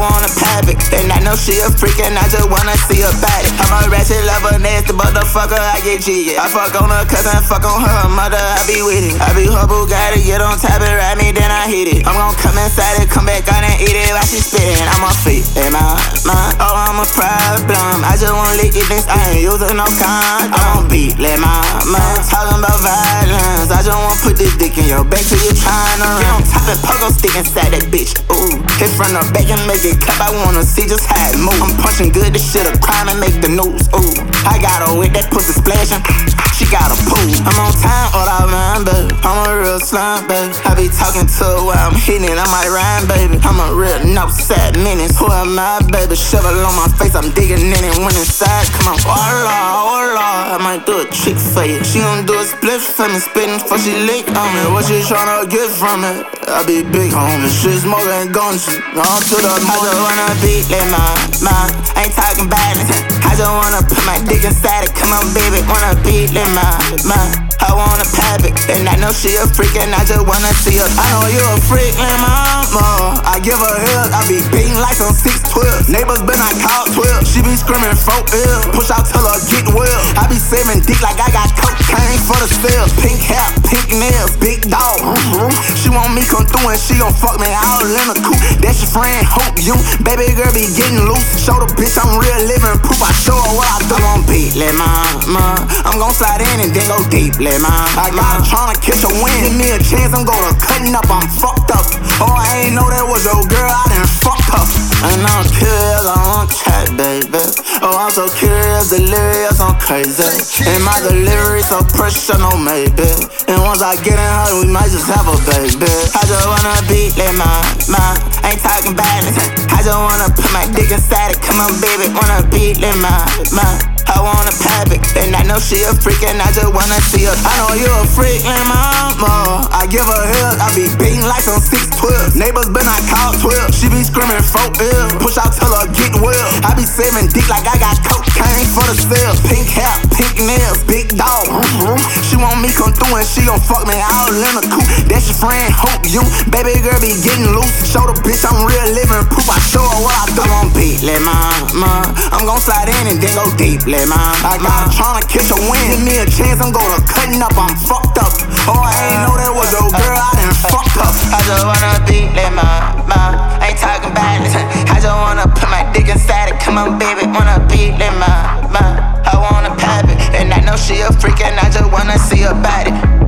wanna pop it. And I know she a freak and I just wanna see her body. I'm a ratchet lover, nasty motherfucker, I get jiggy. I fuck on her cousin, fuck on her mother, I be with it. I be her Bugatti, get on top and ride me, then I hit it. I'm gon' come inside it, come back on and eat it while she spittin'. I'm a freak, and oh, I'm a problem. I just wanna lick it, I ain't using no condom. I'm on beat, let my talking about violence. I just wanna put this dick in your back till you tryna get on top and pogo stick inside that bitch. Ooh, hit from the back and make it clap. I wanna see just how it move. I'm punching good, this shit a crime and make the news. Ooh, I got her with that pussy splashing. She got a pool. I'm on time, all I mind, baby. I'm a real slime, baby. I be talking to her while I'm hitting, I might rhyme, baby. I'm a real northside menace. Who am I, baby? Shovel on my face, I'm digging in it. When inside, come on, oh Lord, I might do a trick for you. She gon' do a split for me, spitting before she lick on me. What she tryna get from it? I be big homie, shit smoking gunshot. On to the moon. I just wanna beat, let my ain't talking violence. I just wanna put my dick inside it. Come on, baby, wanna beat, let I wanna pop it. And I know she a freak and I just wanna see her. I know you a freak, let mama. I give her hell, I be beating like some 6'12". Neighbors been I call 12. She be screaming 4 ill. Push out till her get well. I be saving dick like I got cocaine for the sale. Pink hair, pink nails, big dog. She want me come through and she gon' fuck me all in a coupe. That's your friend, hope you. Baby girl be getting loose. Show the bitch I'm real living proof. I show her what I do. I'm on beat, let I'm gon' slide in and then go deep, let I got her tryna catch a win. Give me a chance, I'm gonna cutting up, I'm fucked up. Oh, I ain't know that was your girl, I done fucked up. And I'm curious, I want chat, baby. Oh, I'm so curious, delirious, I'm crazy. And my delivery so pressure, no maybe. And once I get in her, we might just have a baby. I just wanna beat, let ain't talking violence. I just wanna put my dick inside it. Come on, baby, wanna beat, let I wanna pop it. And I know she a freak and I just wanna see her. I know you a freak, and mama. I give her hell, I be beating like some 6'12". Neighbors been I call 12. She be screaming 4 ill. Push out till her get well. I be saving dick like I got cocaine for the sale. Pink hair, pink nails, big dog. She want me come through and she gon' fuck me all in a coupe. That's your friend, hope you. Baby girl be getting loose. Show the bitch I'm real living proof. I show her what I do. I'm on beat, let I'm gon' slide in and then go deep, let I got her tryna catch a win. Give me a chance, I'm gonna cutting up, I'm fucked up. Oh, I ain't know that was your girl, I done fucked up. I just wanna beat, let ain't talking violence. I just wanna put my dick inside it. Come on, baby, wanna beat, let I wanna pop it. And I know she a freak and I just wanna see her body.